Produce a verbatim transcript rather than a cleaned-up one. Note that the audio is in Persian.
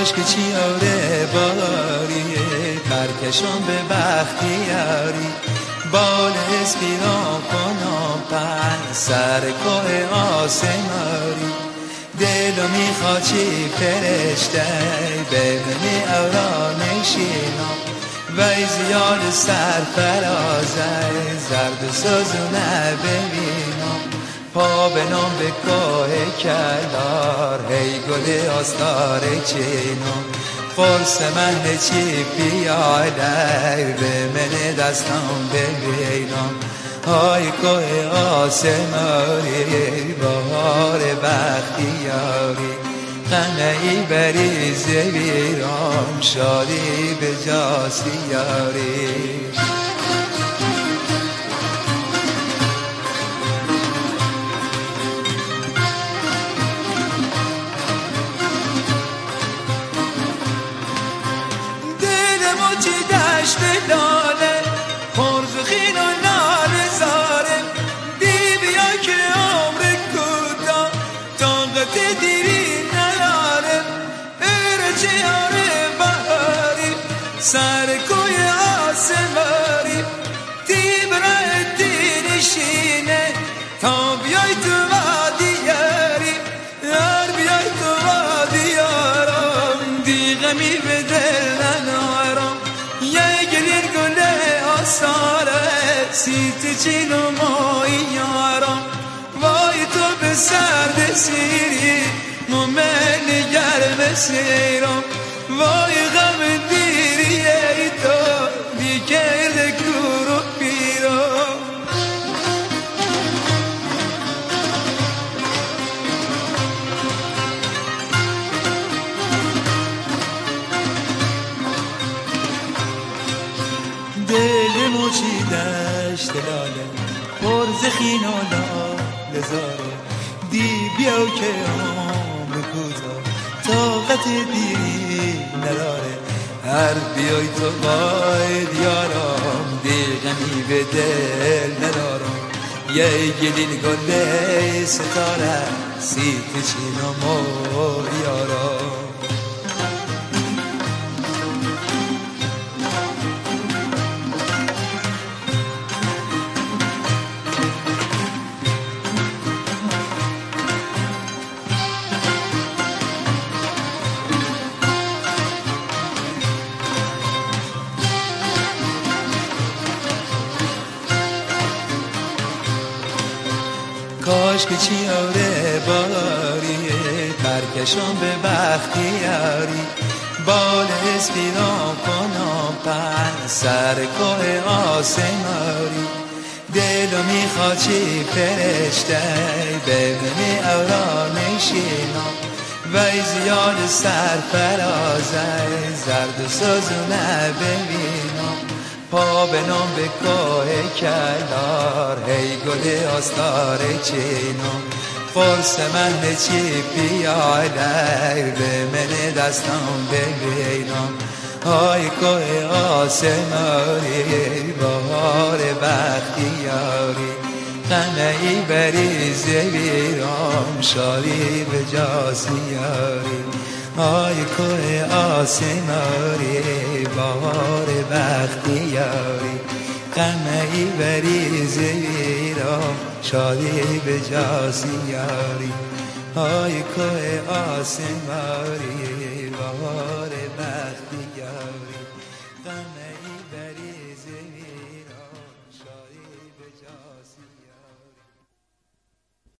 کاش که چیاره باریه پرکشان به بختیاری بال اسپیران کنم پن سر کوه آسماری دلو میخواد چی فرشته ببینی اورا نشینم وی زیاد سرفرازه زرد سوزونه ببینم پا بنام به کوه کلار هی گل آستار چینم فرس من چی پیاده به من دستم ببینم های کوه آسماری بهار بختیاری غمه ای بری زویرام شادی به جاسیاری دلمو چی دشت لاله پرزخین و ناله زاره دی بیا که عمر کوتا طاقت دیری نداره ارچه یاره بهاری سر کوی آسماری دی برای دی نشینه تا بیای تو وادیاری یار بیای تو وادیارم دی غمی به دل ننارم یه گلیر گله آساره سیت چین و مایی یارم وای تو به سرد سیری مومن گرم سیرم وای غم دیری ای تو بی کرد کورو پیرم دل موچی دشت لاله پرزخین و لاله زاره دی بیاو که عمر کوتا طاقت دیری نداره هر بیای تو باید یارم دی غمی به دل ندارم یه گلیل گله ستاره سیت چین و یارم کاش که چیاره باریه پرکشان به بختیاری بال اسپیران کنم پن سر کوه آسماری دلو میخواد چی فرشته ببینی اورا نشینم وی زیاد سرفرازه زرد سوزونه ببینم پا بنام به کوه کلار هی گل آستار چینم فرس من چی پیاده به من دستم ببینم های کوه آسماری بهار بختیاری غمه ای بری زویرام شادی به جاسیاری های کوه آسماری بهار بختیاری غمه ای بری زویرام شادی به جاسیاری های کوه آسماری بهار